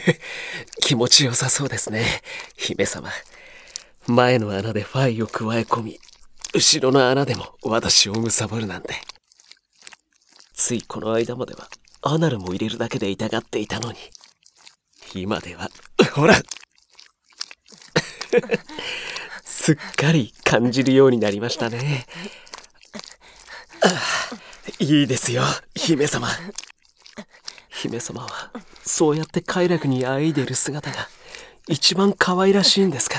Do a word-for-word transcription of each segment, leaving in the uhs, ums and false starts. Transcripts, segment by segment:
気持ちよさそうですね、姫様。前の穴でファイを加え込み、後ろの穴でも私を貪るなんて。ついこの間まではアナルも入れるだけで痛がっていたのに、今ではほらすっかり感じるようになりましたね。いいですよ、姫様。姫様はそうやって快楽にあえいでいる姿が一番可愛らしいんですから。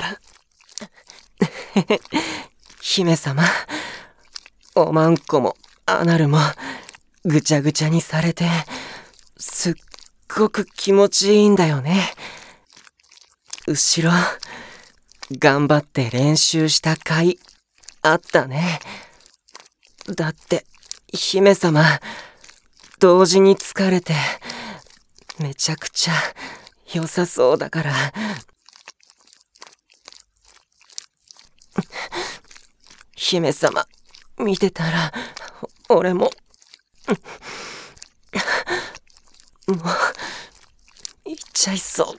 姫様、おまんこもアナルもぐちゃぐちゃにされてすっごく気持ちいいんだよね。後ろ頑張って練習した甲斐あったね。だって姫様同時に疲れてめちゃくちゃ良さそうだから。姫様見てたら俺ももう行っちゃいそう。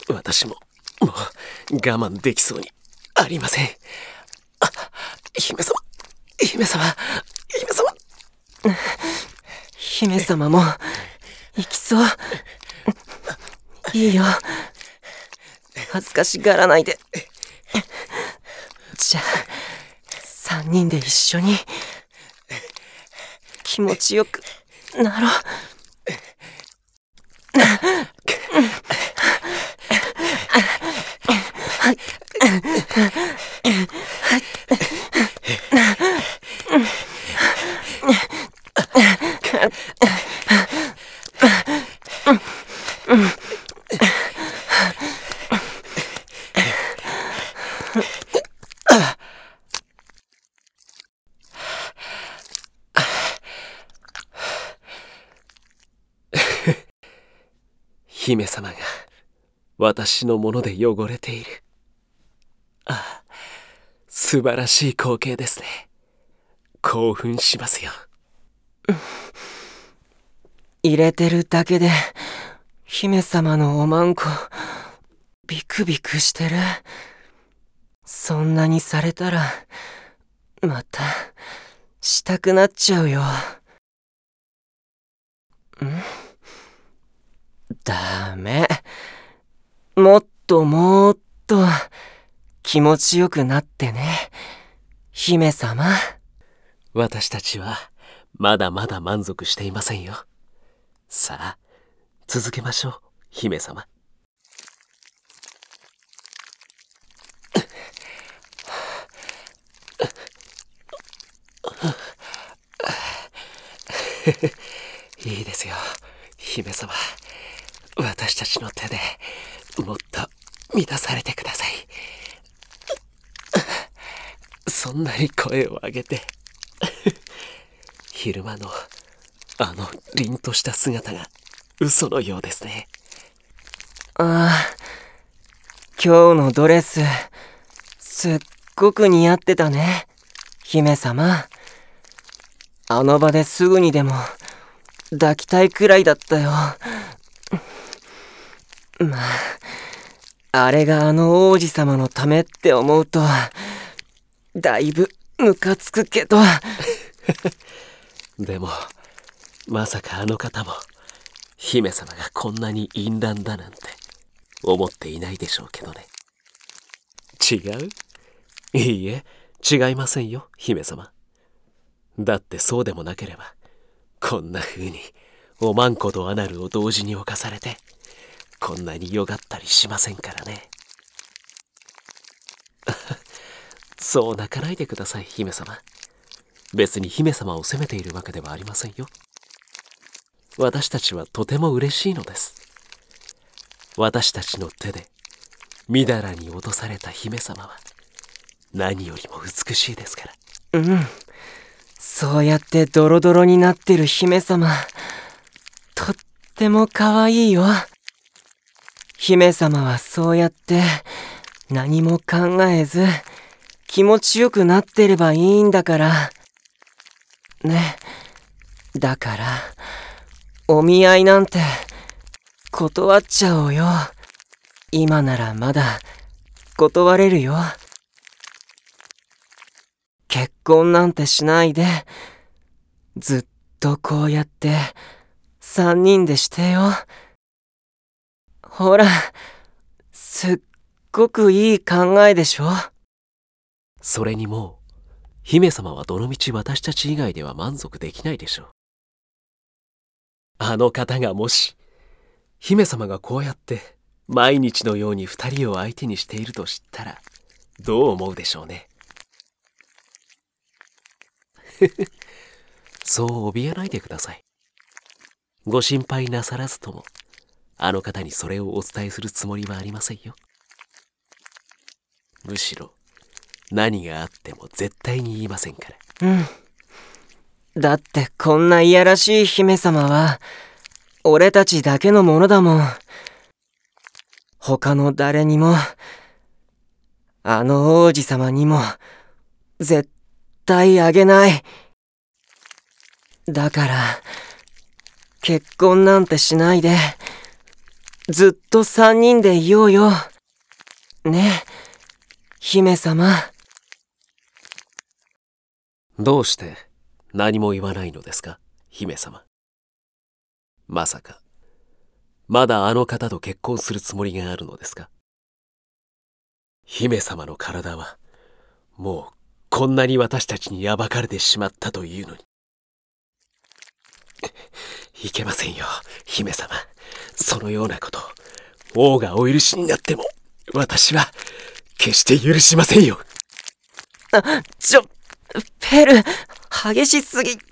私ももう我慢できそうにありません。あ、姫様姫様姫様姫様も行きそう。いいよ、恥ずかしがらないで。じゃあさんにんで一緒に気持ちよくなろう。 姫様が私のもので汚れている。ああ、素晴らしい光景ですね。興奮しますよ。 入れてるだけで姫様のおまんこビクビクしてる。そんなにされたらまたしたくなっちゃうよ。ん？ダメ。もっともっと気持ちよくなってね、姫様。 私たちはまだまだ満足していませんよ。さあ続けましょう、姫様。いいですよ、姫様。私たちの手でもっと満たされてください。そんなに声を上げて昼間のあの凛とした姿が嘘のようですね。 ああ、今日のドレスすっごく似合ってたね、姫様。あの場ですぐにでも抱きたいくらいだったよ。まあ、あれがあの王子様のためって思うとだいぶムカつくけどでもまさかあの方も姫様がこんなに淫乱だなんて思っていないでしょうけどね。違う？いいえ、違いませんよ、姫様。だってそうでもなければこんな風におまんことアナルを同時に侵されてこんなによがったりしませんからね。そう泣かないでください、姫様。別に姫様を責めているわけではありませんよ。私たちはとても嬉しいのです。私たちの手でみだらに落とされた姫様は何よりも美しいですから。 うん、そうやってドロドロになってる姫様とっても可愛いよ。姫様はそうやって何も考えず気持ちよくなってればいいんだからね。だからお見合いなんて断っちゃおうよ。今ならまだ断れるよ。結婚なんてしないで、ずっとこうやって三人でしてよ。ほら、すっごくいい考えでしょ。 それにもう姫様はどのみち私たち以外では満足できないでしょう。あの方がもし姫様がこうやって毎日のように二人を相手にしていると知ったらどう思うでしょうね。そう怯えないでください。ご心配なさらずともあの方にそれをお伝えするつもりはありませんよ。むしろ何があっても絶対に言いませんから。 うん。だってこんないやらしい姫様は俺たちだけのものだもん。他の誰にも、あの王子様にも絶対あげない。だから結婚なんてしないで、ずっと三人でいようよ。ね、姫様。 どうして何も言わないのですか、姫様。まさかまだあの方と結婚するつもりがあるのですか。姫様の体はもうこんなに私たちに暴かれてしまったというのに。いけませんよ、姫様。そのようなこと王がお許しになっても私は決して許しませんよ。 あ、ちょ、ペル、激しすぎ。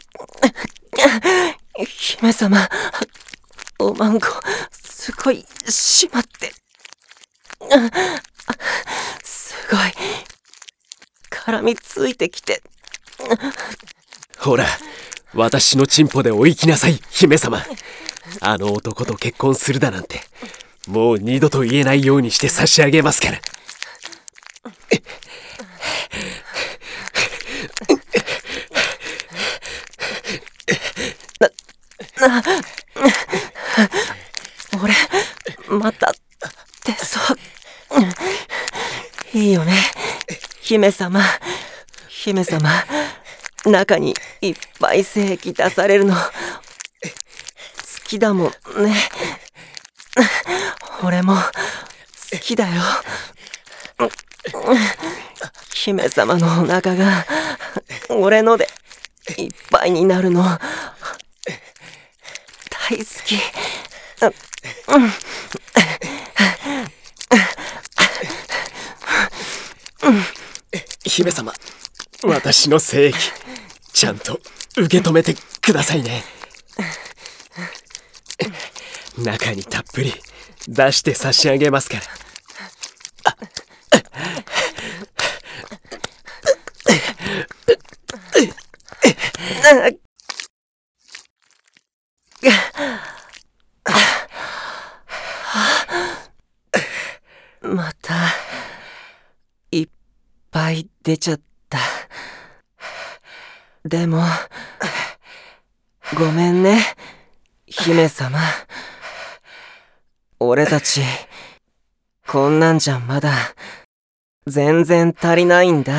姫様、おまんこ、すごい、しまって。すごい、絡みついてきて。 ほら、私のチンポでお行きなさい、姫様。あの男と結婚するだなんて、もう二度と言えないようにして差し上げますから。 な、な、俺、また、出そう。いいよね、姫様。姫様、中にいっぱい精液出されるの好きだもんね。俺も好きだよ。姫様のお腹が俺のでいっぱいになるの大好き。うん姫様、私の精液ちゃんと受け止めてくださいね。中にたっぷり出して差し上げますから。 またいっぱい出ちゃった。でもごめんね、姫様。俺たちこんなんじゃまだ全然足りないんだ。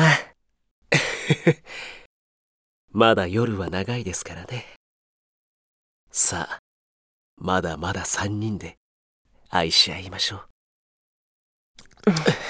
まだ夜は長いですからね。さあ、まだまだ三人で愛し合いましょう。